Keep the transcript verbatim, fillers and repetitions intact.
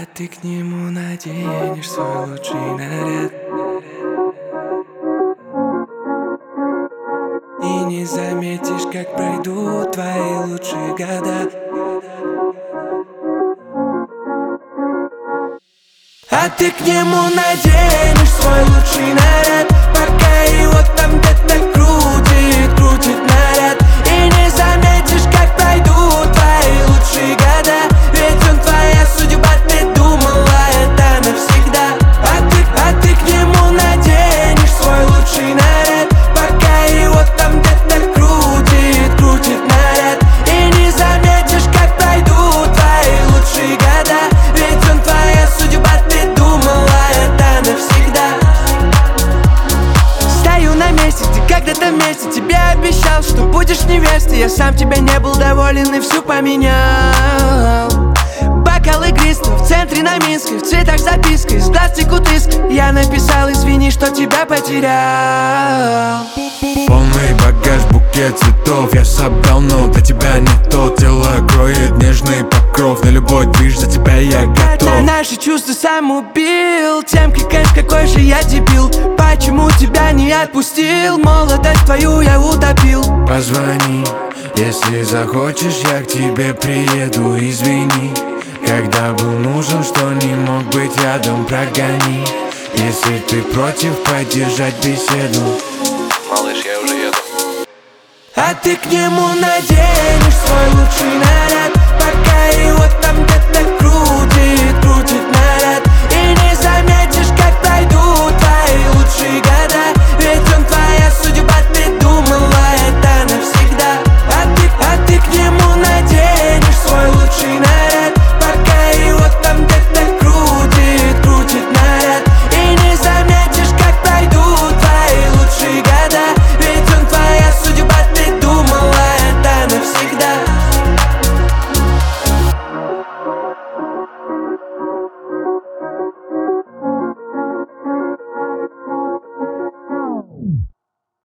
А ты к нему наденешь свой лучший наряд и не заметишь, как пройдут твои лучшие года. А ты к нему наденешь свой лучший наряд, пока его там где-то крутит, крутит наряд, и не заметишь, как пройдут твои лучшие года. Ведь он твоя судьба, ты думала это навсегда. А ты, а ты к нему наденешь свой лучший наряд, пока его там где-то крутит, крутит наряд, и не заметишь, как пройдут твои лучшие года. Ведь он твоя судьба, ты думала это навсегда. Стою на месте, ты когда-то вместе, тебе обещал, что будешь невестой. Я сам тебя не был доволен и всю поменял. Бокал игристый в центре на Минске, в цветах записка, из глаз текут искры. Я написал, извини, что тебя потерял. Полный багаж, букет цветов я собрал, но для тебя не то. Тело кроет нежный покров, на любой движ за тебя я готов. Наши чувства сам убил, тем кликаешь, какой же я дебил. Почему тебя не отпустил, молодость твою я утопил. Позвони, если захочешь, я к тебе приеду. Извини, когда был нужен, что не мог быть рядом, прогони. Если ты против, поддержать беседу. Малыш, я уже еду. А ты к нему наденешь свой лучший наряд, пока его